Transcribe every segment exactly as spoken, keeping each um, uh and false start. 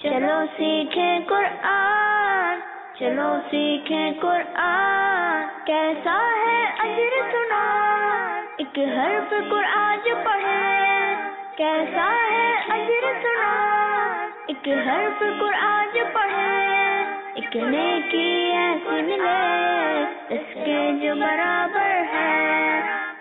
چلو سیکھیں قرآن، چلو سیکھیں قرآن، کیسا ہے اجر سنا، ایک حرف قرآن جو پڑھے، کیسا ہے اجر سنا، ایک حرف قرآن جو پڑھے، ایک نیکی ایسی ملے اس کے جو برابر ہے۔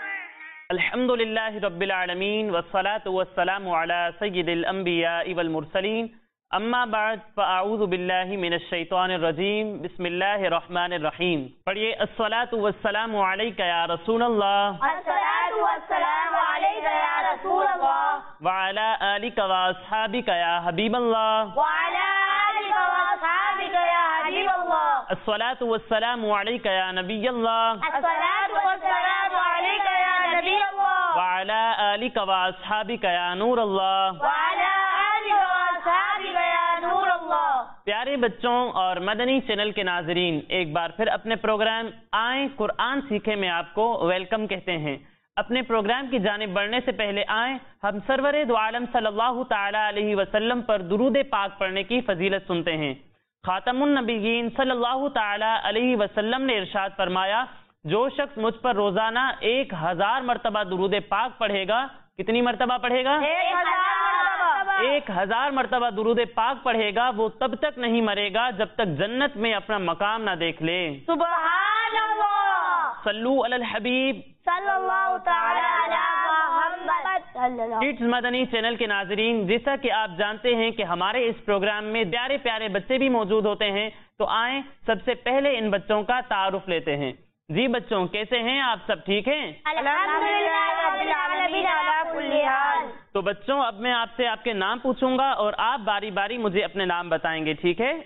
الحمدللہ رب العالمین والصلاة والسلام علی سید الانبیاء والمرسلین، اما بعد فاعوذ باللہ من الشیطان الرجیم، بسم اللہ الرحمن الرحیم۔ پڑھیے الصلاة والسلام علیک یا رسول اللہ، الصلاة والسلام علیک یا رسول اللہ، وعلی آلک واصحابک یا حبیب اللہ، وعلی آلک واصحابک یا حبیب اللہ، الصلاة والسلام علیک یا نبی اللہ، الصلاة والسلام علیک یا نبی اللہ، وعلی آلک واصحابک یا نور اللہ، وعلی آلک واصحابک یا نور اللہ۔ پیارے بچوں اور مدنی چینل کے ناظرین، ایک بار پھر اپنے پروگرام آئیں قرآن سیکھیں میں آپ کو ویلکم کہتے ہیں۔ اپنے پروگرام کی جانب بڑھنے سے پہلے آئیں ہم سرور دو عالم صلی اللہ تعالی علیہ وسلم پر درود پاک پڑھنے کی فضیلت سنتے ہیں۔ خاتم النبیین صلی اللہ تعالی علیہ وسلم نے ارشاد فرمایا، جو شخص مجھ پر روزانہ ایک ہزار مرتبہ درود پاک پڑھے گا، کتنی مرتبہ پڑھے گا؟ ایک ہزار ایک ہزار مرتبہ درود پاک پڑھے گا، وہ تب تک نہیں مرے گا جب تک جنت میں اپنا مقام نہ دیکھ لے۔ سبحان اللہ، صلو علی الحبیب صلی اللہ تعالی علی محمد صلی اللہ۔ کڈز مدنی چینل کے ناظرین، جیسا کہ آپ جانتے ہیں کہ ہمارے اس پروگرام میں پیارے پیارے بچے بھی موجود ہوتے ہیں، تو آئیں سب سے پہلے ان بچوں کا تعارف لیتے ہیں۔ جی بچوں، کیسے ہیں آپ؟ سب ٹھیک ہیں؟ الحمدللہ رب العالمین علی کل حال۔ تو بچوں، اب میں آپ سے آپ کے نام پوچھوں گا اور آپ باری باری مجھے اپنے نام بتائیں گے، ٹھیک ہے؟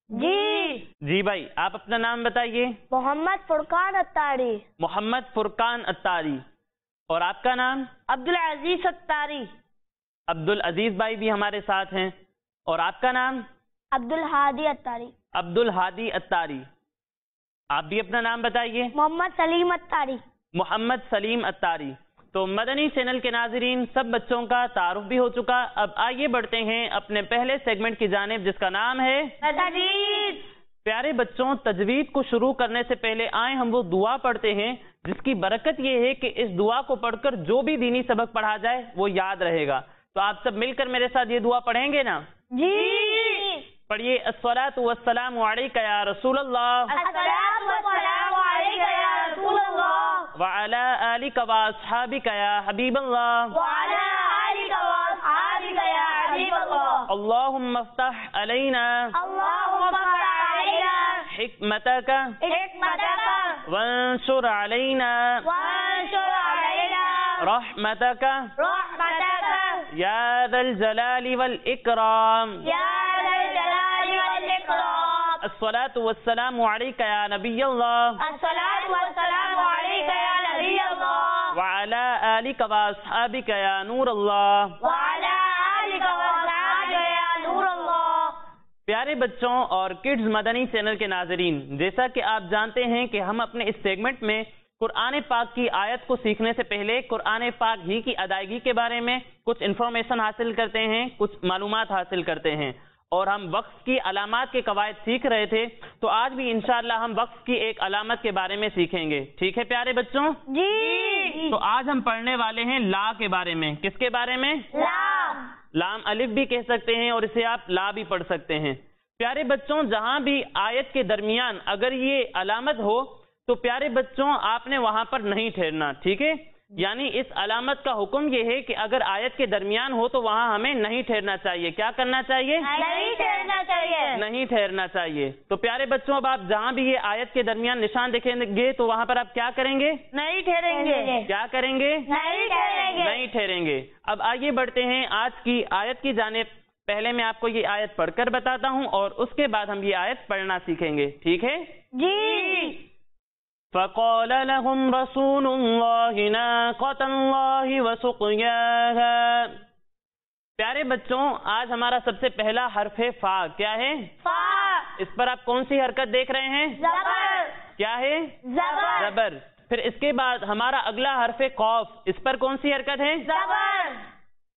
جی جی بھائی، آپ اپنا نام بتائیے۔ محمد فرقان اتاری۔ محمد فرقان اتاری۔ اور آپ کا نام؟ عبدالعزیز اتاری۔ عبدالعزیز بھائی بھی ہمارے ساتھ ہیں۔ اور آپ کا نام؟ عبدالہادی اتاری۔ عبدالہادی اتاری۔ آپ بھی اپنا نام بتائیے۔ محمد سلیم اتاری۔ محمد سلیم اتاری۔ تو مدنی چینل کے ناظرین، سب بچوں کا تعارف بھی ہو چکا، اب آئیے بڑھتے ہیں اپنے پہلے سیگمنٹ کی جانب، جس کا نام ہے تجوید۔ پیارے بچوں، تجوید کو شروع کرنے سے پہلے آئیں ہم وہ دعا پڑھتے ہیں جس کی برکت یہ ہے کہ اس دعا کو پڑھ کر جو بھی دینی سبق پڑھا جائے وہ یاد رہے گا۔ تو آپ سب مل کر میرے ساتھ یہ دعا پڑھیں گے نا؟ جی پڑھیے الصلاۃ والسلام علیک یا رسول اللہ، الصلاۃ والسلام علیک یا رسول اللہ، وعلی آلک واصحابک یا حبیب اللہ، وعلی آلک واصحابک یا حبیب اللہ۔ اللہم افتح علینا اللہم افتح علینا حکمتک حکمتک وانشر علینا وانشر علینا رحمتک رحمتک یا ذا الجلال والاکرام۔ یا ذا الجلال والاکرام۔ الصلاۃ والسلام علیک یا نبی اللہ، الصلاۃ والسلام علیک یا نبی اللہ، وعلی آلک واصحابک یا نور اللہ۔ وعلی آلک واصحابک یا نور اللہ۔ پیارے بچوں اور کڈز مدنی چینل کے ناظرین، جیسا کہ آپ جانتے ہیں کہ ہم اپنے اس سیگمنٹ میں قرآن پاک کی آیت کو سیکھنے سے پہلے قرآن پاک ہی کی ادائیگی کے بارے میں کچھ انفارمیشن حاصل کرتے ہیں، کچھ معلومات حاصل کرتے ہیں، اور ہم وقف کی علامات کے قواعد سیکھ رہے تھے، تو آج بھی انشاءاللہ ہم وقف کی ایک علامت کے بارے میں سیکھیں گے، ٹھیک ہے پیارے بچوں؟ جی تو آج ہم پڑھنے والے ہیں لا کے بارے میں۔ کس کے بارے میں؟ لام۔ لام الف بھی کہہ سکتے ہیں اور اسے آپ لا بھی پڑھ سکتے ہیں۔ پیارے بچوں، جہاں بھی آیت کے درمیان اگر یہ علامت ہو تو پیارے بچوں آپ نے وہاں پر نہیں ٹھہرنا، ٹھیک ہے؟ یعنی اس علامت کا حکم یہ ہے کہ اگر آیت کے درمیان ہو تو وہاں ہمیں نہیں ٹھہرنا چاہیے۔ کیا کرنا چاہیے؟ نہیں ٹھہرنا چاہیے۔ نہیں ٹھہرنا چاہیے۔ تو پیارے بچوں، اب آپ جہاں بھی یہ آیت کے درمیان نشان دیکھیں گے تو وہاں پر آپ کیا کریں گے؟ نہیں ٹھہریں گے۔ کیا کریں گے؟ نہیں ٹھہریں گے۔ نہیں ٹھہریں گے۔ اب آئیے بڑھتے ہیں آج کی آیت کی جانب۔ پہلے میں آپ کو یہ آیت پڑھ کر بتاتا ہوں اور اس کے بعد ہم یہ آیت پڑھنا سیکھیں گے، ٹھیک ہے؟ جی فَقَالَ لَهُمْ رَسُولُ اللَّهِ نَاقَةَ اللَّهِ وَسُقْيَاهَا۔ پیارے بچوں، آج ہمارا سب سے پہلا حرف ہے فا۔ کیا ہے؟ فا۔ اس پر آپ کون سی حرکت دیکھ رہے ہیں؟ زبر۔ کیا ہے؟ زبر۔ زبر۔ پھر اس کے بعد ہمارا اگلا حرف ہے قاف۔ اس پر کون سی حرکت ہے؟ زبر۔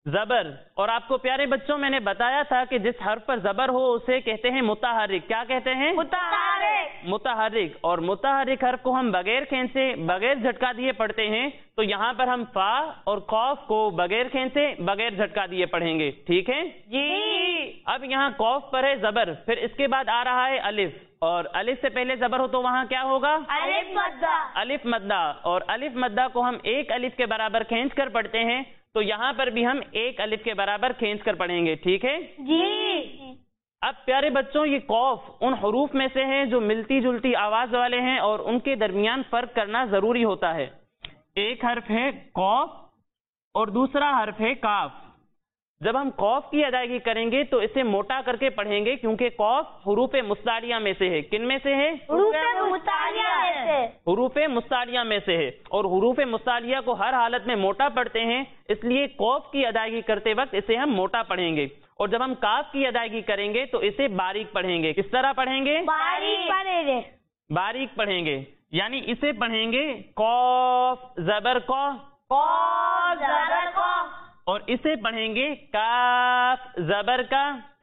زبر. اور آپ کو پیارے بچوں میں نے بتایا تھا کہ جس حرف پر زبر ہو اسے کہتے ہیں متحرک. کیا کہتے ہیں؟ متحرک. متحرک. اور متحرک حرف کو ہم بغیر کھینچے بغیر جھٹکا دیے پڑھتے ہیں. تو یہاں پر ہم فا اور قاف کو بغیر کھینچے بغیر جھٹکا دیے پڑھیں گے. ٹھیک ہے جی. اب یہاں قاف پر ہے زبر, پھر اس کے بعد آ رہا ہے الف, اور الف سے پہلے زبر ہو تو وہاں کیا ہوگا؟ الف مدہ. الف مدہ. اور الف مدہ کو ہم ایک الف کے برابر کھینچ کر پڑھتے ہیں, تو یہاں پر بھی ہم ایک الف کے برابر کھینچ کر پڑھیں گے. ٹھیک ہے جی. اب پیارے بچوں یہ قاف ان حروف میں سے ہے جو ملتی جلتی آواز والے ہیں اور ان کے درمیان فرق کرنا ضروری ہوتا ہے. ایک حرف ہے قاف اور دوسرا حرف ہے کاف. جب ہم قاف کی ادائیگی کریں گے تو اسے موٹا کر کے پڑھیں گے, کیونکہ قاف حروف مستعلیہ میں سے ہے. کن میں سے ہے؟ حروف مستعلیہ میں سے. حروف مستعلیہ میں سے ہے, اور حروف مستعلیہ کو ہر حالت میں موٹا پڑھتے ہیں, اس لیے قاف کی ادائیگی کرتے وقت اسے ہم موٹا پڑھیں گے. اور جب ہم کاف کی ادائیگی کریں گے تو اسے باریک پڑھیں گے. کس طرح پڑھیں گے؟ باریک پڑھیں گے. باریک پڑھیں گے. یعنی اسے پڑھیں گے قاف زبر قا, قاف زبر قا. اور اسے پڑھیں گے کاف زبر کا,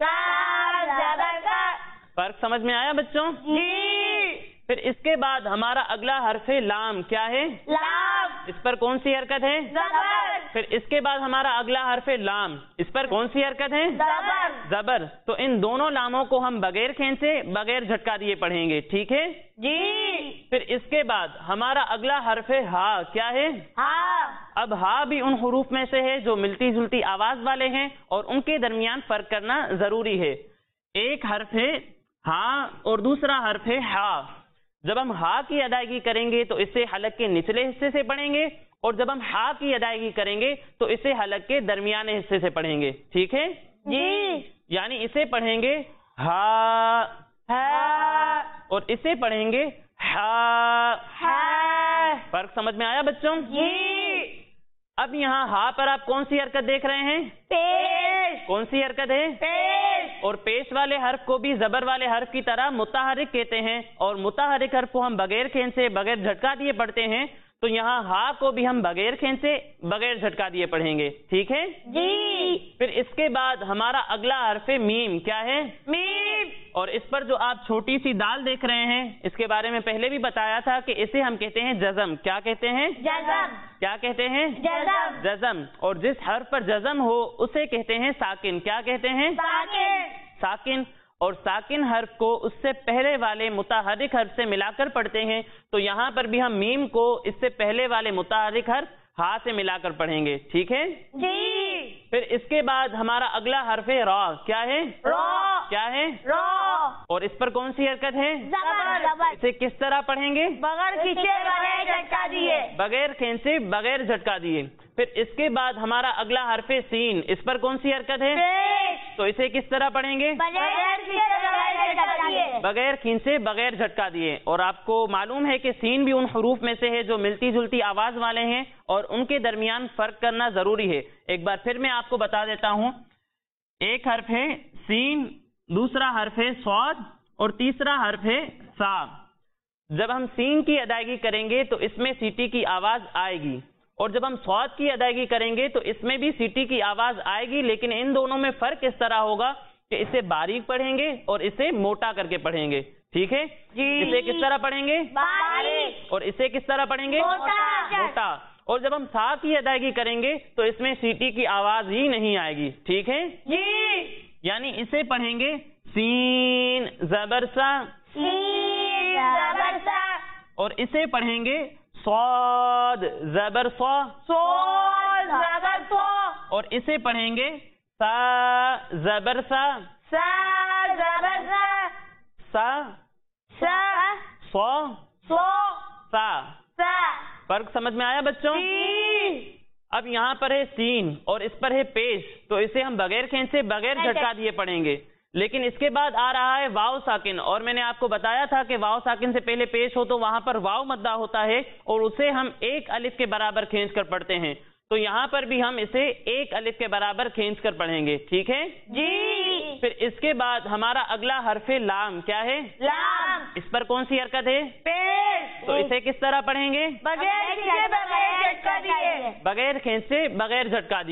کاف زبر کا. فرق سمجھ میں آیا بچوں؟ جی. پھر اس کے بعد ہمارا اگلا حرف لام. کیا ہے؟ لام. اس پر کون سی حرکت ہے؟ زبر. پھر اس کے بعد ہمارا اگلا حرف لام, اس پر کون سی حرکت ہے؟ زبر. زبر. تو ان دونوں لاموں کو ہم بغیر کھینچے بغیر جھٹکا دیے پڑھیں گے. ٹھیک ہے جی. پھر اس کے بعد ہمارا اگلا حرف ہا. کیا ہے؟ ہاں. اب ہا بھی ان حروف میں سے ہے جو ملتی جلتی آواز والے ہیں اور ان کے درمیان فرق کرنا ضروری ہے. ایک حرف ہے ہاں اور دوسرا حرف ہے ہا. جب ہم ہا کی ادائیگی کریں گے تو اسے حلق کے نچلے حصے سے پڑھیں گے, اور جب ہم ہا کی ادائیگی کریں گے تو اسے حلق کے درمیانے حصے سے پڑھیں گے. ٹھیک ہے جی. یعنی اسے پڑھیں گے ہا, ہا. اور اسے پڑھیں گے ہا. ہا. فرق سمجھ میں آیا بچوں؟ جی. اب یہاں ہا پر آپ کون سی حرکت دیکھ رہے ہیں؟ پیش. کون سی حرکت ہے؟ پیش. اور پیش والے حرف کو بھی زبر والے حرف کی طرح متحرک کہتے ہیں, اور متحرک حرف کو ہم بغیر کھینچے بغیر جھٹکا دیے پڑھتے ہیں. تو یہاں ہا کو بھی ہم بغیر کھینچے بغیر جھٹکا دیے پڑھیں گے. ٹھیک ہے جی. پھر اس کے بعد ہمارا اگلا حرف میم. کیا ہے؟ میم. اور اس پر جو آپ چھوٹی سی دال دیکھ رہے ہیں, اس کے بارے میں پہلے بھی بتایا تھا کہ اسے ہم کہتے ہیں جزم. کیا کہتے ہیں؟ جزم. کیا کہتے ہیں؟ جزم. جزم. اور جس حرف پر جزم ہو اسے کہتے ہیں ساکن. کیا کہتے ہیں؟ ساکن. ساکن. اور ساکن حرف کو اس سے پہلے والے متحرک حرف سے ملا کر پڑھتے ہیں. تو یہاں پر بھی ہم میم کو اس سے پہلے والے متحرک حرف ہا سے ملا کر پڑھیں گے. ٹھیک ہے جی. پھر اس کے بعد ہمارا اگلا حرف ہے را. کیا ہے؟ را. کیا ہے؟ را. اور اس پر کون سی حرکت ہے؟ زبر. زبر. اسے کس طرح پڑھیں گے؟ بغیر کھینچے بغیر جھٹکا دیے. بغیر کھینچے بغیر جھٹکا دیے. پھر اس کے بعد ہمارا اگلا حرف سین. اس پر کون سی حرکت ہے؟ پیش. تو اسے کس طرح پڑھیں گے؟ بغیر کھینچے بغیر جھٹکا دیے. بغیر کھینچے بغیر جھٹکا دیے. اور آپ کو معلوم ہے کہ سین بھی ان حروف میں سے ہے جو ملتی جلتی آواز والے ہیں اور ان کے درمیان فرق کرنا ضروری ہے. ایک بار پھر میں آپ کو بتا دیتا ہوں. ایک حرف ہے سین, دوسرا حرف ہے صاد, اور تیسرا حرف ہے سا. جب ہم سین کی ادائیگی کریں گے تو اس میں سیٹی کی آواز آئے گی, اور جب ہم صاد کی ادائیگی کریں گے تو اس میں بھی سیٹی کی آواز آئے گی, لیکن ان دونوں میں فرق اس طرح ہوگا کہ اسے باریک پڑھیں گے اور اسے موٹا کر کے پڑھیں گے. ٹھیک ہے جی. اسے کس طرح پڑھیں گے؟ باریک. اور اسے کس طرح پڑھیں گے؟ موٹا. موٹا. اور جب ہم سا کی ادائیگی کریں گے تو اس میں سیٹی کی آواز ہی نہیں آئے گی. ٹھیک ہے جی. یعنی اسے پڑھیں گے سین زبر سا, سین زبر سا. اور اسے پڑھیں گے صاد زبر صا, صاد زبر صا. اور اسے پڑھیں گے سا زبر سا, سا زبر سا. سا سا. صا صا. سا. سا. فرق سمجھ میں آیا بچوں؟ جی. اب یہاں پر ہے سین اور اس پر ہے پیش, تو اسے ہم بغیر کھینچے بغیر جھٹکا دیے پڑھیں گے. لیکن اس کے بعد آ رہا ہے واو ساکن, اور میں نے آپ کو بتایا تھا کہ واو ساکن سے پہلے پیش ہو تو وہاں پر واو مدہ ہوتا ہے اور اسے ہم ایک الف کے برابر کھینچ کر پڑھتے ہیں. تو یہاں پر بھی ہم اسے ایک الف کے برابر کھینچ کر پڑھیں گے. ٹھیک ہے جی. پھر اس کے بعد ہمارا اگلا حرف لام. کیا ہے؟ لام. اس پر کون سی حرکت ہے؟ پیش. تو اسے کس طرح پڑھیں گے؟ بغیر کھینچے بغیر جھٹکا دیے. بغیر کھینچے بغیر جھٹکا دیے.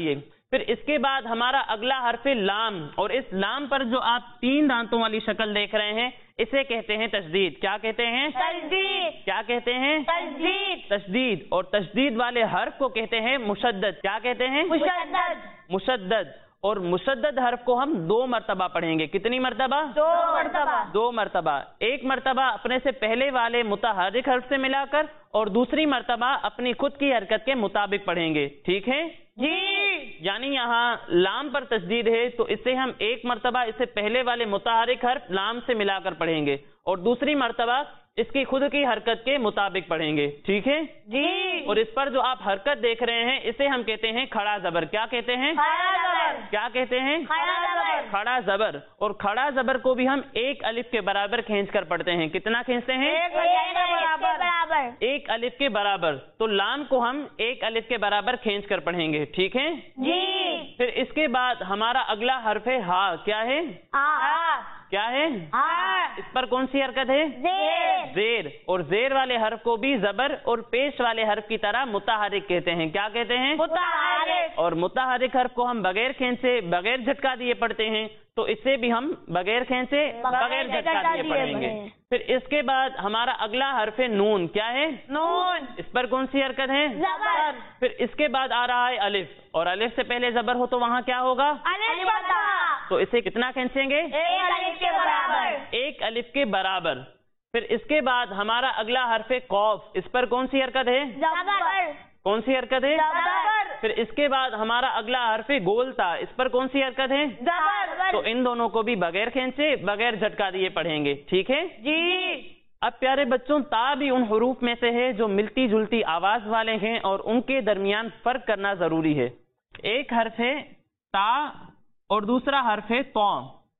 پھر اس کے بعد ہمارا اگلا حرف لام، اور اس لام پر جو آپ تین دانتوں والی شکل دیکھ رہے ہیں اسے کہتے ہیں تشدید. کیا کہتے ہیں؟ تشدید. کیا کہتے ہیں؟ تشدید. تشدید. اور تشدید والے حرف کو کہتے ہیں مشدد. کیا کہتے ہیں؟ مشدد. مشدد. اور مشدد حرف کو ہم دو مرتبہ پڑھیں گے. کتنی مرتبہ؟ دو مرتبہ. دو مرتبہ. ایک مرتبہ اپنے سے پہلے والے متحرک حرف سے ملا کر اور دوسری مرتبہ اپنی خود کی حرکت کے مطابق پڑھیں گے. ٹھیک ہے جی. یعنی یہاں لام پر تشدید ہے تو اسے ہم ایک مرتبہ اس سے پہلے والے متحرک حرف لام سے ملا کر پڑھیں گے اور دوسری مرتبہ اس کی خود کی حرکت کے مطابق پڑھیں گے. ٹھیک ہے جی. اور اس پر جو آپ حرکت دیکھ رہے ہیں اسے ہم کہتے ہیں کھڑا زبر. کیا کہتے ہیں؟ کھڑا زبر. کیا کہتے ہیں؟ کھڑا زبر. کھڑا زبر. اور کھڑا زبر کو بھی ہم ایک الف کے برابر کھینچ کر پڑھتے ہیں. کتنا کھینچتے ہیں؟ ایک الف کے برابر. ایک الف کے برابر. تو لام کو ہم ایک الف کے برابر کھینچ کر پڑھیں گے. ٹھیک ہے جی. پھر اس کے بعد ہمارا اگلا حرف ہے ہا. کیا ہے؟ ہاں. کیا ہے؟ ہاں. اس پر کون سی حرکت ہے؟ زیر. زیر. اور زیر والے حرف کو بھی زبر اور پیش والے حرف کی طرح متحرک کہتے ہیں. کیا کہتے ہیں؟ متحرک. اور متحرک حرف کو ہم بغیر کھینچے بغیر جھٹکا دیے پڑھتے ہیں تو اسے بھی ہم بغیر کھینچے بغیر جھٹکا دیے پڑھیں گے. پھر اس کے بعد ہمارا اگلا حرف نون. کیا ہے؟ نون. اس پر کون سی حرکت ہے؟ زبر. پھر اس کے بعد آ رہا ہے الف، اور الف سے پہلے زبر ہو تو وہاں کیا ہوگا؟ الف بتا. تو اسے کتنا کھینچیں گے؟ ایک الف کے برابر. ایک الف کے برابر. پھر اس کے بعد ہمارا اگلا حرف قوف. اس پر کون سی حرکت ہے؟ زبر. کون سی حرکت ہے؟ زبر. پھر اس کے بعد ہمارا اگلا حرف گولتا. اس پر کون سی حرکت ہے؟ زبر. تو ان دونوں کو بھی بغیر کھینچے بغیر جھٹکا دیے پڑھیں گے. ٹھیک ہے جی. اب پیارے بچوں تا بھی ان حروف میں سے ہے جو ملتی جلتی آواز والے ہیں اور ان کے درمیان فرق کرنا ضروری ہے. ایک حرف ہے تا اور دوسرا حرف ہے تو.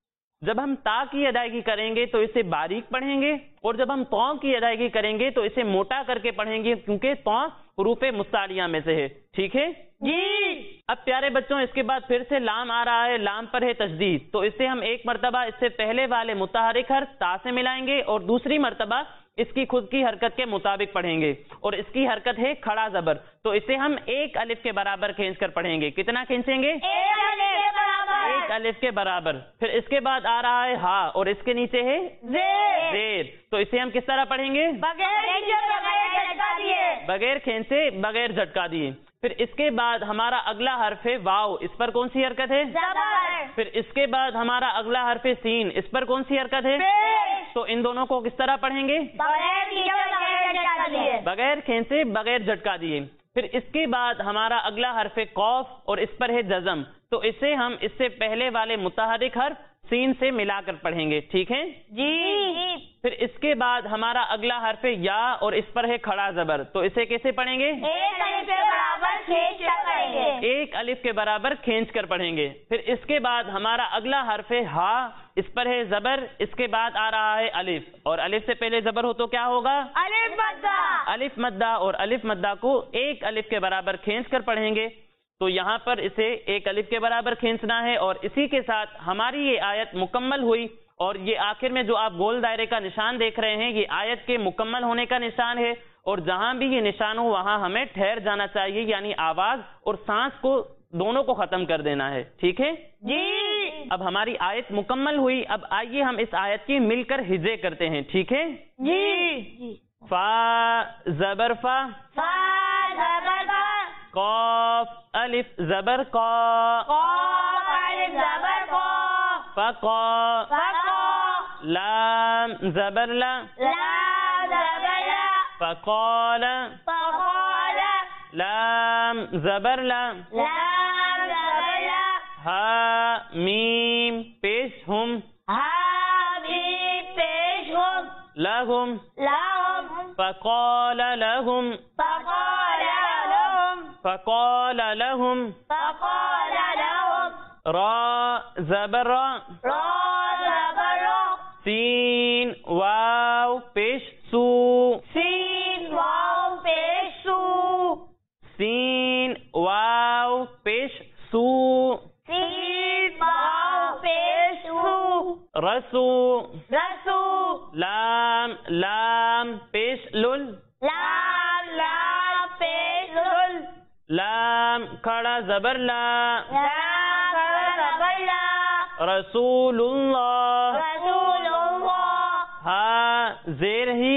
جب ہم تا کی ادائیگی کریں گے تو اسے باریک پڑھیں گے اور جب ہم تو کی ادائیگی کریں گے تو اسے موٹا کر کے پڑھیں گے کیونکہ تو حروف مستعلیہ میں سے ہے. ٹھیک ہے جی. اب پیارے بچوں اس کے بعد پھر سے لام آ رہا ہے. لام پر ہے تشدید تو اسے ہم ایک مرتبہ اس سے پہلے والے متحرک حرف تا سے ملائیں گے اور دوسری مرتبہ اس کی خود کی حرکت کے مطابق پڑھیں گے اور اس کی حرکت ہے کھڑا زبر تو اسے ہم ایک الف کے برابر کھینچ کر پڑھیں گے. کتنا کھینچیں گے؟ ایک الف کے برابر. ایک الف کے برابر. پھر اس کے بعد آ رہا ہے ہا اور اس کے نیچے ہے زیر. زیر تو اسے ہم کس طرح پڑھیں گے؟ بغیر جھٹکا دیے. بغیر کھینچے بغیر جھٹکا دیے. پھر اس کے بعد ہمارا اگلا حرف ہے واو. اس پر کون سی حرکت ہے؟ زبر. پھر اس کے بعد ہمارا اگلا حرف سین. اس پر کون سی حرکت ہے؟ پیش. تو ان دونوں کو کس طرح پڑھیں گے؟ بغیر کھینچے بغیر جھٹکا دیے. بغیر کھینچے بغیر جھٹکا دیے. پھر اس کے بعد ہمارا اگلا حرف قوف اور اس پر ہے جزم تو اسے ہم اس سے پہلے والے متحرک حرف سین سے ملا کر پڑھیں گے. ٹھیک ہے جی. پھر اس کے بعد ہمارا اگلا حرف یا اور اس پر ہے کھڑا زبر تو اسے کیسے پڑھیں گے؟ ایک الف کے برابر کھینچ کر پڑھیں گے. ایک الف کے برابر کھینچ کر پڑھیں گے. پھر اس کے بعد ہمارا اگلا حرف ہے ہا. اس پر ہے زبر. اس کے بعد آ رہا ہے الف اور الف سے پہلے زبر ہو تو کیا ہوگا؟ الف مدہ. الف مدہ. اور الف مدہ کو ایک الف کے برابر کھینچ کر پڑھیں گے تو یہاں پر اسے ایک الف کے برابر کھینچنا ہے. اور اسی کے ساتھ ہماری یہ آیت مکمل ہوئی اور یہ آخر میں جو آپ گول دائرے کا نشان دیکھ رہے ہیں یہ آیت کے مکمل ہونے کا نشان ہے اور جہاں بھی یہ نشان ہو وہاں ہمیں ٹھہر جانا چاہیے یعنی آواز اور سانس کو دونوں کو ختم کر دینا ہے. ٹھیک ہے جی. اب ہماری آیت مکمل ہوئی. اب آئیے ہم اس آیت کی مل کر ہجے کرتے ہیں. ٹھیک ہے جی. فا زبر فا. فا زبر فا. قاف الف زبر قا. قاف الف زبر قا. فقا. فقا. لام زبر لا. لام زبر لا. فقال. فقال. لام زبر لا. لام زبر لا. ہا میم پیش ہم. حامیم پیش ہم. لہم. لهم. فقال لهم. فقال لهم. فقال لهم. فقال لهم. را زبر را. را زبر را. سین واو پیش سو. سین واو پیش سو. سین واو پیش سو. سین واو پیش سو. رسو. رسو. لام لام پیش لل. لام لام پیش لل. لام کھڑا زبر زبر لا لام زبر لا رسول اللہ رسول اللہ ہا زیر ہی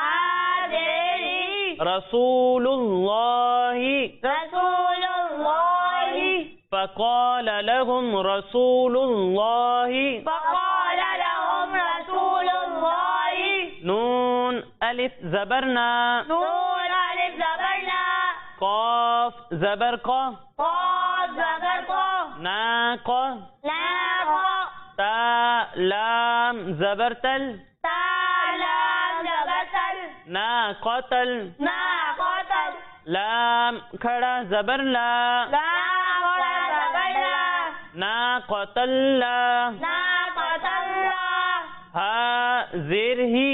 حاضری رسول اللہ رسول اللہ فقال لهم رسول اللہ فقال لهم رسول اللہ نون الف زبر نا نون الف زبر نا قاف زبر قا قاف زبر قا ناق ناق تا لام زبر تل تا لام زبر تل ناقتل ناقتل لام کھڑا زبر لا لام زبر لا ناقتل لا ناقتل لا ہا زیر ہی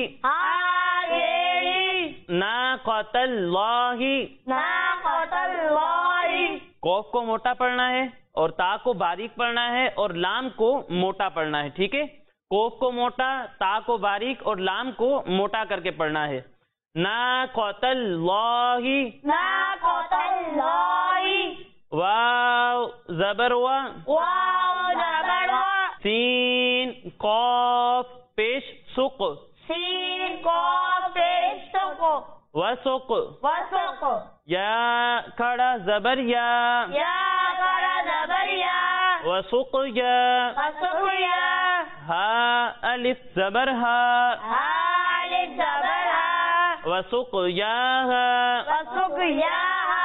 حاضری ناقۃ اللہ ناقۃ اللہ قوف کو موٹا پڑھنا ہے اور تا کو باریک پڑھنا ہے اور لام کو موٹا پڑھنا ہے. ٹھیک ہے, قوف کو موٹا, تا کو باریک اور لام کو موٹا کر کے پڑھنا ہے. ناقۃ اللہ ناقۃ اللہ واو زبر وا واو زبر وا سین قاف پیش سق سین قاف پیش سق وسق وسق یا کھڑا زبر یا یا کھڑا زبر یا وسق یا وسق یا ہا الف زبر ہا ہا الف زبر ہا وسق یا ہا وسق یا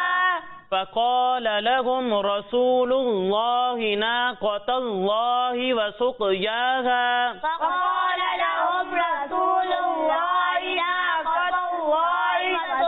فقال لهم رسول الله ناقة الله وسقياها فقال لهم رسول الله ناقة الله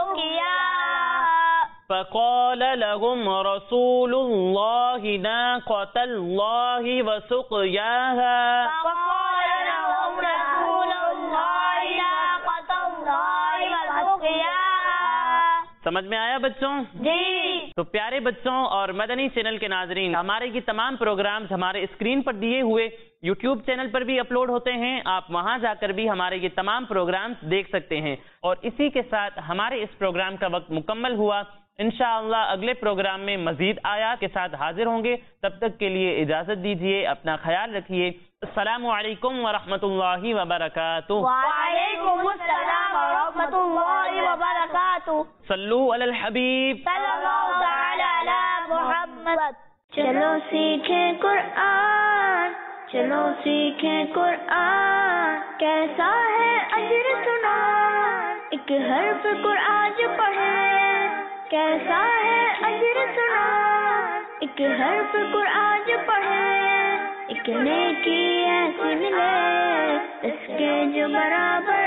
وسقياها فقال لهم رسول الله ناقة الله وسقياها فقال لهم رسول الله ناقة الله وسقياها. سمجھ میں آیا بچوں؟ جی. تو پیارے بچوں اور مدنی چینل کے ناظرین, ہمارے یہ تمام پروگرامز ہمارے اسکرین پر دیے ہوئے یوٹیوب چینل پر بھی اپلوڈ ہوتے ہیں. آپ وہاں جا کر بھی ہمارے یہ تمام پروگرامز دیکھ سکتے ہیں. اور اسی کے ساتھ ہمارے اس پروگرام کا وقت مکمل ہوا. انشاءاللہ اگلے پروگرام میں مزید آیات کے ساتھ حاضر ہوں گے. تب تک کے لیے اجازت دیجیے, اپنا خیال رکھیے. السلام علیکم ورحمۃ اللہ وبرکاتہ. وعلیکم السلام ورحمۃ اللہ وبرکاتہ. صلو علی الحبیب صلی اللہ تعالی علی محمد. چلو سیکھیں قرآن, چلو سیکھیں قرآن, کیسا ہے اجر سنا, ایک حرف قرآن جو پڑھے, کیسا ہے اجر سنا, ایک حرف قرآن جو پڑھے, ایک نیکی ایسی ملے اس کے جو برابر